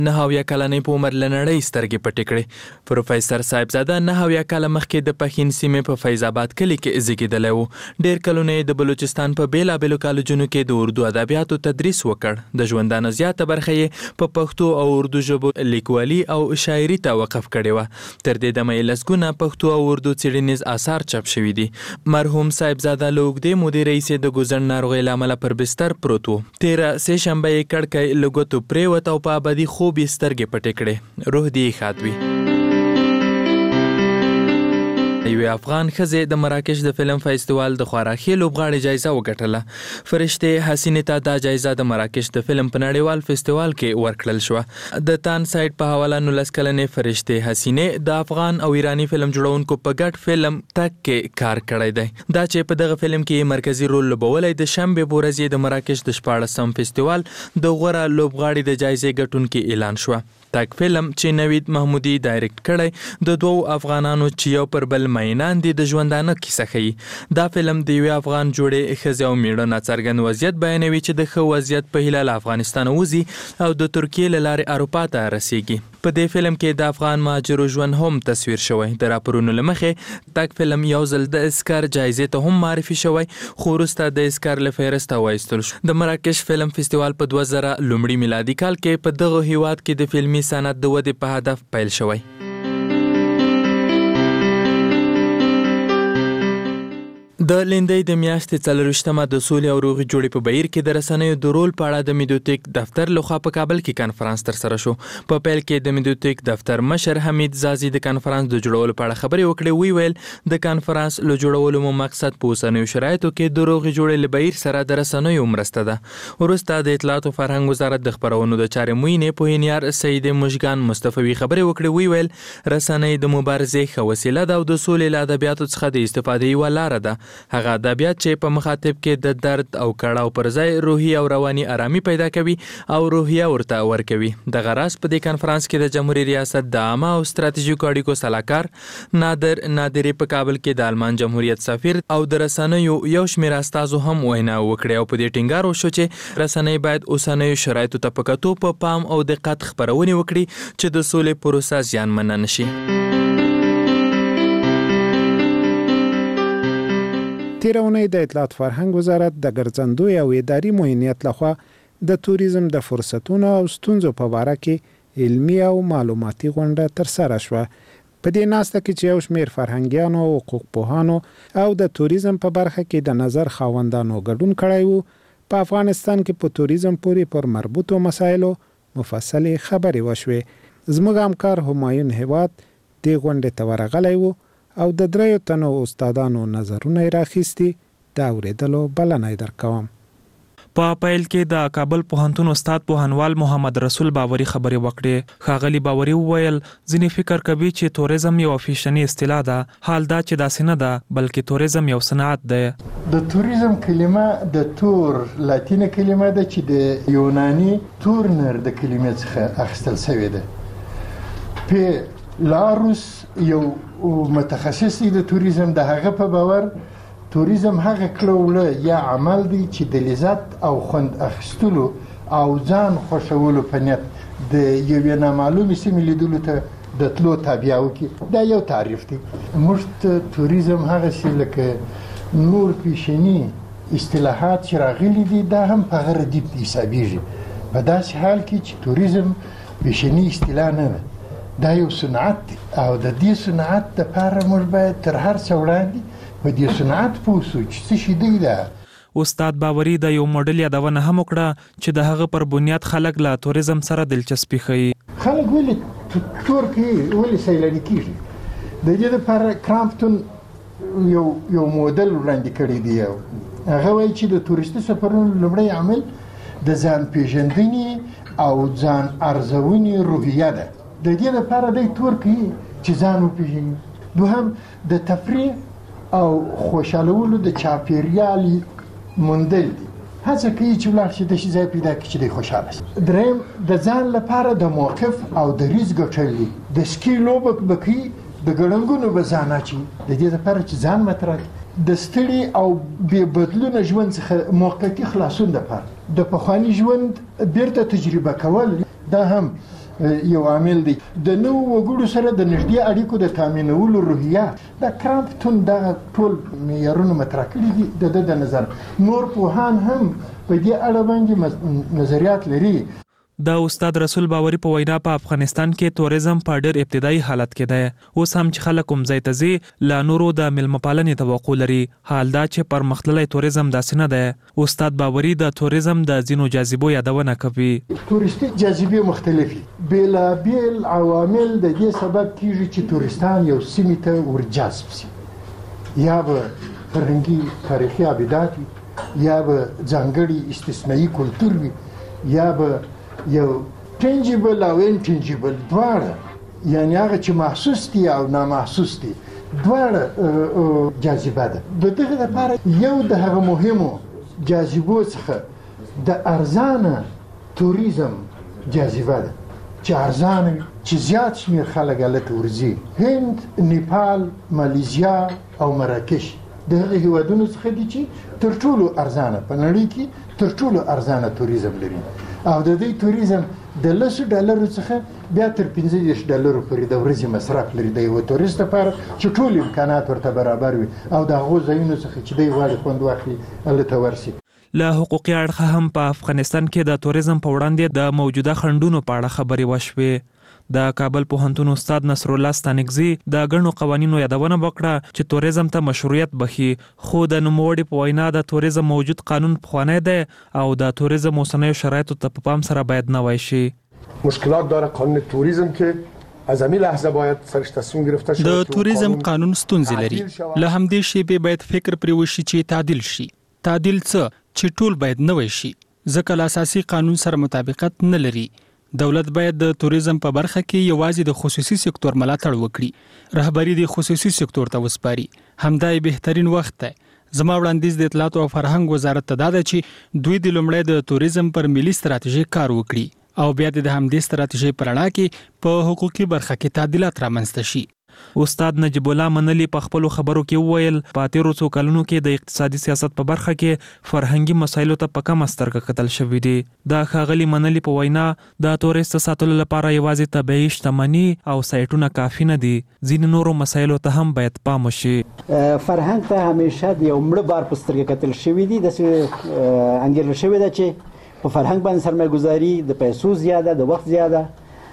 9 کلنې په عمر له نړۍ سترګې پټې کړې. پروفیسر صاحبزاده 9 کاله مخکې د پښین سیمې په فیض آباد کلي کې زیږېدلی و. ډېر کلونه یې د بلوچستان په بېلابېلو کالجونو کې د اردو ادبیاتو تدریس وکړ. د ژوندانه زیاته برخه یې په پښتو او اردو ژبو لیکوالي او شاعري ته وقف کړې وه. تر دې دمه یې لسګونه پښتو او اردو څېړنیز آثار چاپ شوي دي. مرحوم صاحبزاده له اوږدې مودې راهیسې د ګوزڼ ناروغۍ له امله پر بستر پروت و. تېره سې شنبه یې کړکۍ له ګوتو پرېوت او په ابدي خوب یې سترګې پټې کړې. روح دې ښاد وي. یوې افغان ښځې د مراکش د فلم فیستیوال د خورا ښې لوبغاړې جایزه وګټله. فرشتې حسینې ته دا جایزه د مراکش د فلم په نړیوال فیستیوال کې ورکړل شوه. د تان سایټ په حواله 19 کلنې فرشتې حسینې د افغان او ایرانی فلم جوړونکو په ګډ فلم تک کې کار کړی دی. دا چې په دغه فلم کې مرکزی رول لوبولی د شنبې په ورځ د مراکش د 14م فیستیوال د غوره لوبغاړي د جایزې ګټونکي اعلان شوه. تک فلم چې نوید محمودي ډایرکټ کړی د دوو افغانانو چې یو پر بل مینان دي د ژوندانه کیسه ښیي. دا فلم د یوې افغان جوړې ښځې او میړه ناڅرګند وضعیت بیانوي چې د ښه وضعیت په هیله له افغانستانه وځي او د ترکیې له لارې اروپا ته رسیږي. په دې فلم کې د افغان مهاجرو ژوند هم تصویر شوی. د راپورونو له مخې تک فلم یو ځل د اسکار جایزې ته هم معرفي شوی خو وروسته د اسکار له فهرسته وایستل شو. د مراکش فلم فیستیوال په 2000 لومړي میلادي کال کې په دغه هیواد کې د فلمي صنعت د ودې په هدف پیل شوی. د لیندۍ د میاشتې 24مه د سولې او روغې جوړې په بهیر کې د رسنیو د رول په اړه د میډیوتیک دفتر لخوا په کابل کې کانفرنس ترسره شو. په پیل کې د میډیوتیک دفتر مشر حمید زازي د کانفرنس د جوړولو په اړه خبرې وکړې. وی ویل د کانفرنس له جوړولو مو مقصد په اوسنیو شرایطو کې د روغې جوړې له بهیر سره د رسنیو مرسته ده. وروسته د اطلاعات او فرهنګ وزارت د خپرونو د چارې معینې پوهنیار سید مشګان مصطفی خبرې وکړې. وی ویل رسنۍ د مبارزې ښه وسیله ده او د سولې له ادبیاتو څخه د استفادې یوه لاره ده. هغه ادبیات چې په مخاطب کې د درد او کړاو پر ځای روحي او رواني آرامي پیدا کوي او روحیه ورته ورکوي. دغه راز په دې کانفرنس کې د جمهوریت ریاست د عامه او ستراتیژیکو اړیکو سلاکار نادري په کابل کې د آلمان جمهوریت سفیر او د رسنیو یو شمېر استازو هم وینا وکړې او په دې ټینګار وشو چې رسنۍ باید اوسنیو شرایطو ته په کتو په پام او دقت خپرونې وکړي چې د سولې پروسه زیانمنه نشي. تیره اونۍ د اطلاعات فرهنګ وزارت د ګرځندوی او اداري معینیت لخوا د توریزم د فرصتونو او ستونزو په باره کې علمي او معلوماتي غونډه ترسره شوه. په دې ناسته کې چې یو شمېر فرهنګیانو او حقوق پوهانو او د توریزم په برخه کې د نظر خاوندانو ګډون کړی وو. په افغانستان کې په توریزم پورې پر مربوطو مسایلو مفصلې خبرې وشوې. زموږ همکار همایون هیواد دې غونډې ته ورغلی وو او د 3 تنو استادانو نظرونه راخیستي. دا اورېدلو بلنه درکوم. په پیل کې د کابل پوهنتون استاد پوهنوال محمد رسول باوري خبرې وکړې. ښاغلي باوري وویل ځینې فکر کوي چې توریزم یو فیشني اصطلاح ده. حال دا چې داسې نه ده بلکې توریزم یو صنعت دی. د توریزم کلمه د تور لاتینه کلمه ده چې د یوناني تورنر د کلمې څخه اخیستل شوې ده. په لاروس یو متخصص د توریزم د هغه په باور توریزم هغه کلوله یا عمل دی چې د لذت او خوند اخیستلو او ځان خوښولو په نیت د یوې نامعلومې سیمې لیدلو ته د تلو تابیا وکړي. دا یو تعریف دی. موږ توریزم هغسې لکه نور پیشني اصطلاحات چې راغلي دي دا هم په هغه ردیف حسابیږي. په داسې حال کې چې توریزم پیشني اصطلاح نه ده، دا یو صنعت دی او د دې صنعت دپاره موږ باید تر هر څه وړاندې په دې صنعت پوه شو چې څه شي دی. ده استاد باوري د یو موډل یادونه هم وکړه چې د هغه پر بنیاد خلک له توریزم سره دلچسپي ښیي. خلک ولې تور کوي، ولې سیلاني کېږي؟ د دې دپاره کرامپټون یو موډل وړاندې کړی دی. هغه وایي چې د تورستي سفرونو لومړی عامل د ځان پیژندنې او ځان ارزونې روحیه ده. د دې لپاره دی تور کوي چې ځان وپېژني. دوهم د تفریح او خوشحالولو د چاپېریال موندل دي. هڅه کوي چې ولاړ شي داسې ځای پیدا کړي چې دی خوشحاله شي. دریم د ځان لپاره د موقف او دریځ ګټل دي. د سکي لوبه به کوي، د ګړنګونو به ځان اچوي د دې لپاره چې ځان مطرح کړي. د ستړي او بې بدلونه ژوند څخه موقتي خلاصون لپاره د پخواني ژوند بیرته تجربه کول، دا هم یو عامل دی. د نوو وګړو سره د نږدې اړیکو د تامینولو روحیه د کرامپټون دغه ټول معیارونه مطرح کړي دي. د نظر نور پوهان هم په دې اړه باندې نظریات لري. د استاد رسول باوري په وینا په افغانستان کې توریزم په ډېر ابتدایي حالت کې دی. اوس هم چې خلک کوم ځای ته ځي لا نورو د مېلمه‌پالنې توقع لري. حال دا چې پرمختللی توریزم داسې نه دی. استاد باوري د توریزم د ځینو جاذبو یادونه کوي. تورستي جاذبې مختلفي بېلابېل عوامل د دې سبب کیږي چې تورستان یو سیمې ته ورجذب شي. یا به فرهنګي تاریخي ابدات وي، یا به ځانګړي استثنایي کلتور وي، یا به یو ټنجیبل او انټنجیبل دواړه، یعنی هغه چې محسوس دي او نامحسوس دي دواړه جاذبه ده. د دغه لپاره یو د هغه مهمو جاذبو څخه د ارزانه توریزم جاذبه ده چې ارزانه چې زیات شمېر خلک هلته ورځي. هند، نیپال، مالیزیا او مراکش د هغه هیوادونو څخه دي چې تر ټولو ارزانه په نړۍ کې تر ټولو ارزانه توریزم لري. او د دې توریزم د $10 څخه بیا تر $15 پورې د ورځې مصرف لري د یو تورست لپاره چې ټول امکانات ورته برابر وي او د هغو ځایونو څخه چې دی غواړي خوند واخلي هلته ورسي. له حقوقي اړخه هم په افغانستان کې د توریزم په وړاندې د موجوده خنډونو په اړه خبرې وشوې. د کابل پوهنتون استاد نصر الله ستانکزي د ګڼو قوانینو یادونه وکړه چې توریزم ته مشروعیت بخي، خو د نوموړي په وینا د توریزم موجود قانون پخوانی دی او د توریزم اوسنیو شرایطو ته په پام سره باید نوی شي. مشکلات داره قانون توریزم که از همین لحظه باید سرش تصمیم گرفته شد. د توریزم قانون ستونزې لري. له همدې شیبې باید فکر پرې وشي چې تعدیل شي. تعدیل څه چې ټول باید نوی شي، ځکه له اساسي قانون سره مطابقت نه لري. دولت باید د توریزم په برخه کې یوازې د خصوصي سکتور ملاتړ وکړي، رهبری د خصوصي سکتور ته وسپاري. همدا بهترین وخت دی. زما وړاندیز د اطلاعات او فرهنګ وزارت ته دا ده چې دوی د لومړی د توریزم پر ملي ستراتیژي کار وکړي او بیا د همدې ستراتیژي پر رڼا کې په حقوقي برخه کې تعدیلات رامنځته شي. استاد نجیب الله منلی په خپلو خبرو کې وویل په تیرو څو کلونو کې د اقتصادي سیاست په برخه کې فرهنګي مسایلو ته په کمه سترګه کتل شوي دي. د ښاغلي منلی په وینا د تورست ساتلو لپاره یوازې طبیعي شتمني او سایټونه کافي نه دي، ځینې نورو مسایلو ته هم باید پام وشي. فرهنګ ته همیشه د یو مړه بار په سترګه کتل شوي دي. داسې انګیرل شوې ده چې په فرهنګ باندې سرمایه ګزاري د پیسو زیاده، د وخت زیاده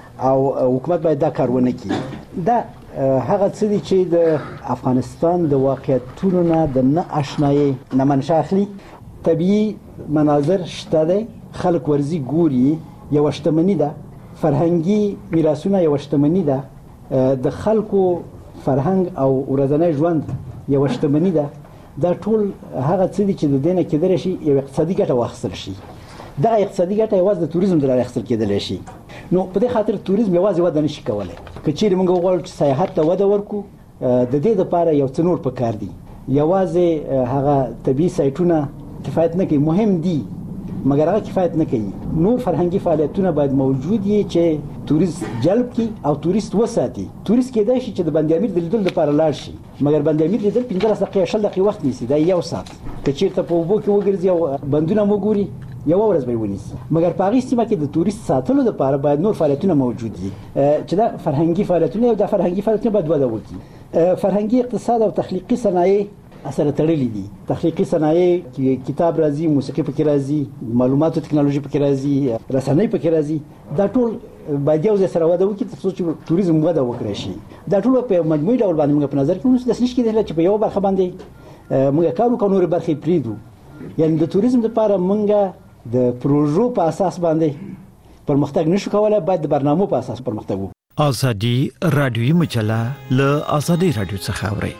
او حکومت باید دا کار ونه کړي. دا هغه څه دي چې د افغانستان د واقعیتونو نه د نه اشنایي نه منشأ اخلي. طبیعي مناظر شته دی، خلک ورځي ګوري، یوه شتمني ده. فرهنګي میراثونه یوه شتمني ده. د خلکو فرهنګ او ورځنی ژوند یوه شتمني ده. دا ټول هغه څه دي چې د دې نه کېدلی شي یو اقتصادي ګټه واخیستل شي. دغه اقتصادي ګټه یوازې د توریزم د لارې اخیستل کېدلی شي. نو په دې خاطر توریزم یوازې وده نشي کولی. که چیرې موږ وغواړو چې سیاحت ته وده ورکړو، د دې لپاره یو څه نور پکار دي. یوازې هغه طبیعي سایټونه کفایت نه کوي، مهم دي مګر هغه کفایت نه کوي. نور فرهنګي فعالیتونه باید موجود وي چې توریست جلب کړي او توریست وساتي. توریست کېدای شي چې د بند امیر د لیدلو لپاره لاړ شي، مګر بند امیر لیدل 15 دقیقې 20 دقیقې وخت نیسي، دا یو ساعت. که چیرته په اوبو کې وګرځي او بندونه مو ګوري یو ورځ به ونیسي. مګر په هغې سیمه کې د توریست ساتلو لپاره باید نور فعالیتونه موجود دي چې دا فرهنګي فعالیتونه او دا فرهنګي فعالیتونه باید وده وکړي. فرهنګي اقتصاد او تخلیقي صنایع سره تړلي دي. تخلیقي صنایع کتاب راځي، موسیقي پکې راځي، معلوماتو تکنالوژي پکې راځي، رسنۍ پکې راځي. دا ټول باید یو ځای سره وده وکړي تر څو چې توریزم وده وکړی شي. دا ټول په مجموعي ډول باندې موږ په نظر کې ونیسو. داسې نشي کېدلی چې په یوه برخه باندې موږ کار وکړو نورې برخې پرېږدو. یعنې د توریزم لپاره موږ د پروژو په اساس باندې پرمختګ نشو کولای، باید د برنامو په اساس پرمختګ وکړو. ازادي رادیوي مجله له ازادي رادیو څخه اوري.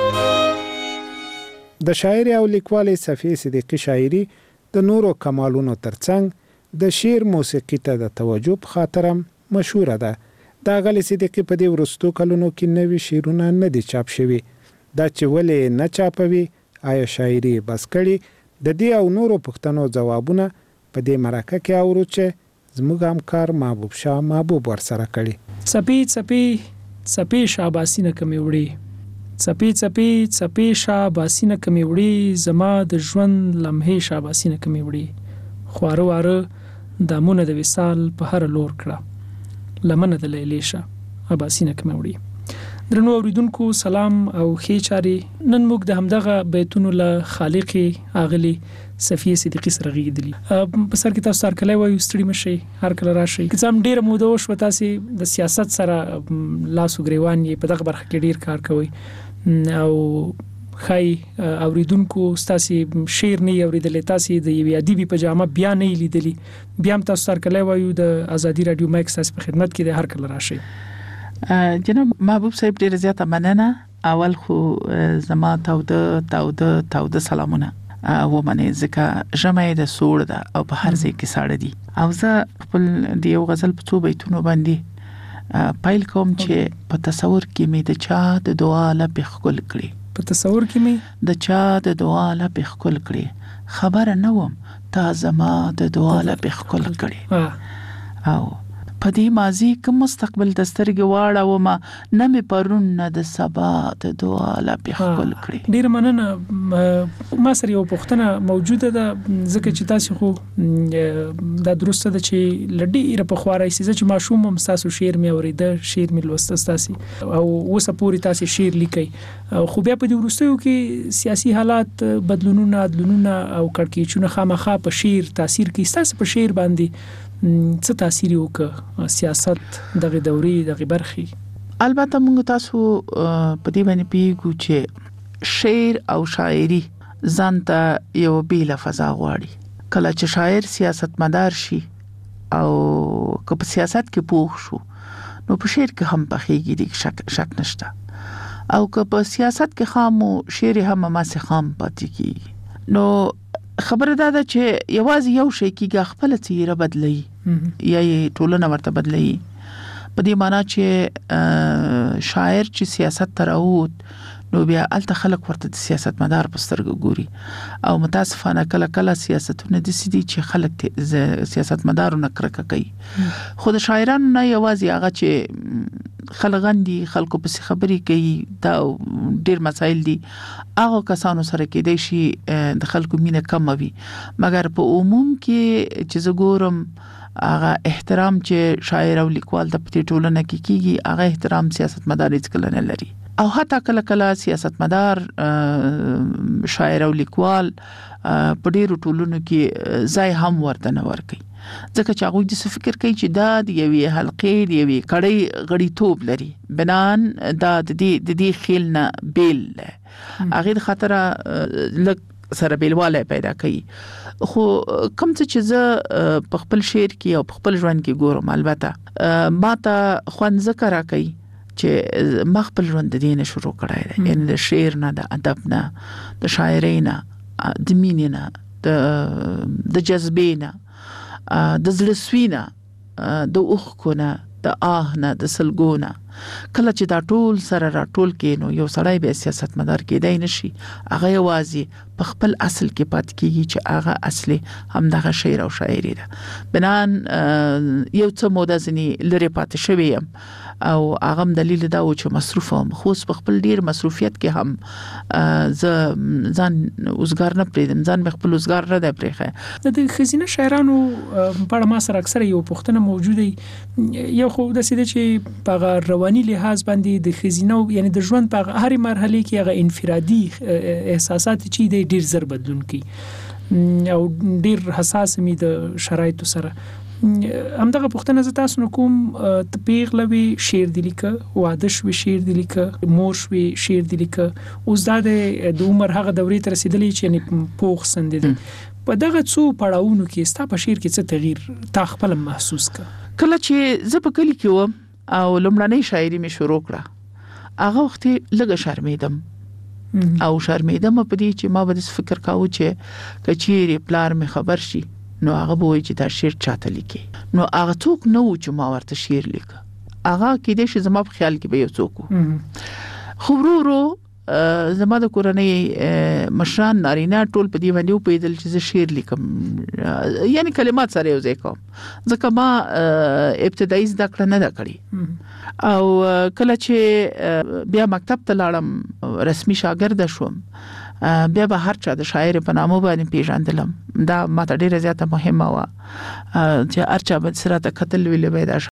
د شاعر او لیکوال صفیه صدیقی شاعري د نورو کمالونو ترڅنګ د شعر موسیقي ته د توجه په خاطر مشهوره ده. د غلي صدیقی په دې ورستو کلونو کې نوي شعرونه نه دي چاپ شوي. دا چې ولې نه چاپوي، آیا شاعري بس کړي؟ د دې او نورو پوښتنو ځوابونه په دې مرکه کې اورو چې زموږ همکار محبوب شاه محبوب ورسره کړي. څپې څپې څپې شاباسینه کمې وړي، څپې څپې څپې شاباسینه کمې وړي، زما د ژوند لمحې شاباسینه کمې وړي. خواره واره دامونه د وصال په هر لور کړه، لمنه د لیلې شه اباسینه کمه وړي. درنو اوریدونکو سلام او ښې چارې. نن موږ د همدغه بیتونو له خالق اغلی صفیه صدیقی سره غږیدلی. په سر کې تاسو هر کله وایو ستړي مشي، هر کله راشي. که څه هم ډیره موده وشوه تاسو د سیاست سره لاس وګریوان یې په دغه برخه کې ډیر کار کوي او خای اوریدونکو تاسو شعر نه اوریدلې، تاسو د یوې ادبي پجامه بیا نه لیدلی، بیا هم تاسو هر کله وایو د ازادي رادیو مایک تاسو په خدمت کې د هر کله راشي. جناب محبوب صاحب ډیر زیاته مننه. اول خو زما تاوده سلامونه و منه ځکه جمعه د سوړ ده او په هر ځای کې ساړه دي. او زه خپل د یو غزل په څو بیتونو باندې پایل کوم چې په تصور کې مې د چا د دعا لپې خکل کړي، په تصور کې مې د چا د دعا لپې خکل کړي، خبره نه وم تا زما د دعا لپې خکل کړي. او په دې ماضي کوم مستقبل د سترګې واړه و ما نه مې پرون نه د سبا د دعا لپې خپل کړي. ډیر مننه. ما سره یو پوښتنه موجوده ده ځکه چې تاسو خو دا درسته ده چې لډیره په خوارای سي چې ماشوم هم تاسو شعر مې اوریده، شعر مې لوسته تاسو او اوسه پوری تاسو شعر لیکي، خو بیا په دې وروستیو کې سیاسي حالات بدلونونه او کړکېچونه خامخا په شعر تاثیر کوي. تاسو په شعر باندې څه تاثیر وکړ سیاست دغه دوري دغه برخي؟ البته موږ تاسو په دې باندې پیګو چې شعر او شاعري ځان ته یو بیل فضا غواړي. کله چې شاعر سیاستمدار شي او که په سیاست کې پوه شو نو په شعر کې هم پخېږي، د شک نشته. او که په سیاست کې خامو شعر هم ماسه خام پاتې کیږي. نو خبره ده چې یوازې یو شی کېږي خپل څیره بدلي یا ټولنه ورته بدلي. په دې معنی چې شاعر چې سیاست ته راووت نو بیا الته خلک ورته د سیاستمدار په سترګه ګوري او متاسفانه کله سیاستونه د سدي چې خلک سیاستمدارونه کرکه کوي. خو د شاعرانو نه یوازې هغه چې خلغندي خلکو په خبري کوي دا ډیر مسایل دي، هغه کسانو سره کې دی شي د خلکو مینه کم وي، مګر په عموم کې چې زګورم هغه احترام چې شاعر او لیکوال د پټي ټولنه کې کیږي هغه احترام سیاستمدار هیڅ کله نه لري. او حتی کله سیاستمدار شاعر او لیکوال په ډیرو ټولنو کې ځای هم ورته نه ورکي، ځکه چې هغه د فکر کوي چې دا د یوې حلقې د یوې کړۍ غړیتوب لري، بنان دا د دې خیل نه بیل هغه خاطر لک سره بیلواله پیدا کوي. خو کوم چې زه په خپل شعر کې او په خپل ژوند کې ګورم البته ما ته خوند ذکر راکړي چې مخبل ژوند د دینه شروع کړای دی، یعنی د شعر نه، د ادب نه، د شاعرۍ نه، د مینې نه، د جذبې نه، د زړسوي نه، د اوښکو نه، د آه نه، د سلګو نه. کله چې دا ټول سره راټول کینو یو سړی به سیاستمدار کېدای نشي، هغه یوازې په خپل اصل کې پات کیږي چې هغه اصلي هم دغه شعر او شاعري ده. بنان یو څه موده ځنی لري پات شوی او هغه دلیل دا و چې مصروف هم خو په خپل ډیر مصروفیت کې هم ځان اوسګار نه پریدم، ځان خپل اوسګار نه دی پریخه. د خزینه شاعرانو په اړه ما سره اکثره یو پوښتنه موجوده یو خو د سیده چې په رواني لحاظ باندې د خزینه یعنی د ژوند په هر مرحله کې هغه انفرادي احساسات چې د ډیر زر بدلون کی او ډیر حساس می د شرایطو سره. همدغه پوښتنه ز تاسو کوم ته پیغلوي شعر دی لیکه، واده شوي شعر دی لیکه، مور شوي شعر دی لیکه، اوس د عمر هغه دورې ته رسیدلی چې یعنی پوخ سندید په دغه څو پړاوونو کې ستا په شعر کې څه تغییر تا خپل محسوس کړ؟ کله چې زه په کلی کې وم او لمړنۍ شاعري مې شروع کړه هغه وخت لږه شرمېدم او شرمېدم په دې چې ما به فکر کاوه چې کچېری پلار مې خبر شي نو هغه به وایي چې دا شعر چاته لیکي. نو هغه څوک نه و چې ما ورته شعر لیکه، هغه کېدای شي زما په خیال کې به یو څوک و. خو ورو زما د کورنۍ مشران نارینه ټول په دې باندې وپوهېدل چې زه شعر لیکم، یعنی کلمات سره یو ځای کوم، ځکه ما ابتدایي زده کړه نه ده کړې. او کله چې بیا مکتب ته لاړم رسمي شاګرده شوم بیا به هر چا د شاعر په نامه باندې پیژندلم. دا ماته ډیره زیاته مهمه وه چې هر چا به سره ته کتل ویلې به دا